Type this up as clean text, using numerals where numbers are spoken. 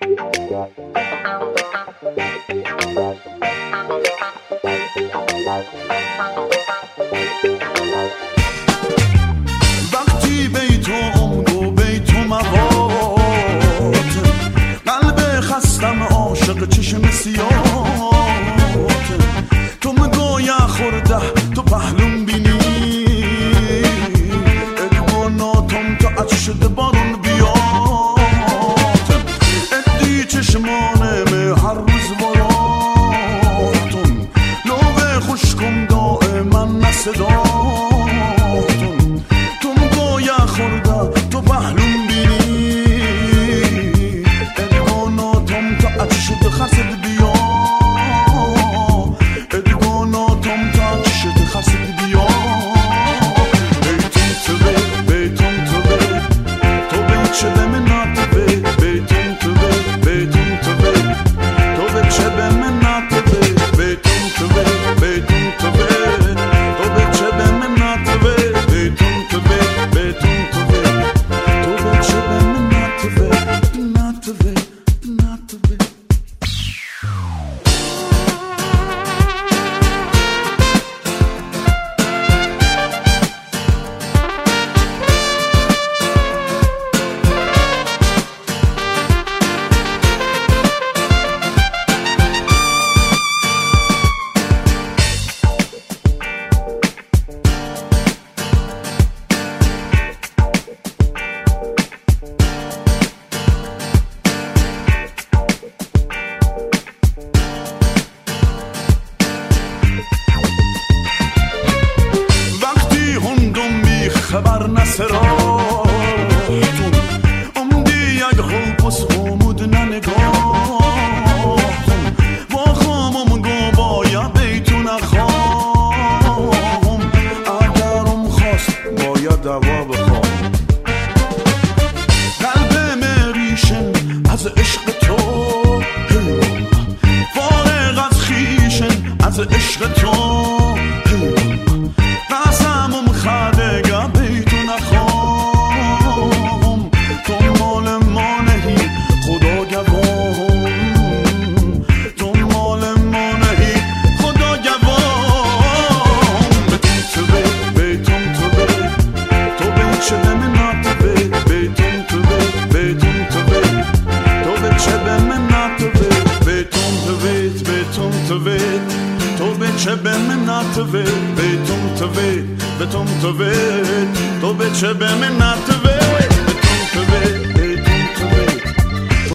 وقتی بیتم گو بیتم موات قلب خستم عاشق چشم سیاهات تو مگویا خورده تو پهلوم بینی ادواناتم تا اچ شده بارون بیات ادی چشمانم هر روز وراتم لوه خوشکم دائما نصداتم تو مگویا خورده تو پهلوم بینی ادواناتم تا اچ شده خرسد بیا ادواناتم تا اچ شده خرسد بیا بیتم تو بیتم تو تو بیچه به من ناتبه بیتم تو بیتم تو تو بیچه به من ناتبه بیتم تو بیتم تو تو بیچه به من ناتبه بیتم تو بیتم تو تو بیچه به من ناتبه ناتبه ناتبه خبر نسراتون امدی یک خوپس خومود ننگاهتون با خامم گو بایا بیتون اخوام اگرم خواست باید دوا بخوام قلب مریشن از عشق تو فارغ از خیشن از عشق تو قسمم خدگه بیتون اخوام تو مال ما نهی خدا گوام تو مال ما نهی خدا گوام بیتون تو بیتون تو تو بیچه به من ناتبه بیتون تو بیتون تو تو بیچه به من ناتبه بیتون تو بیتون تو تو بیچه به من ناتبه بیتون تو بیتون تو بیچه به من ناتبه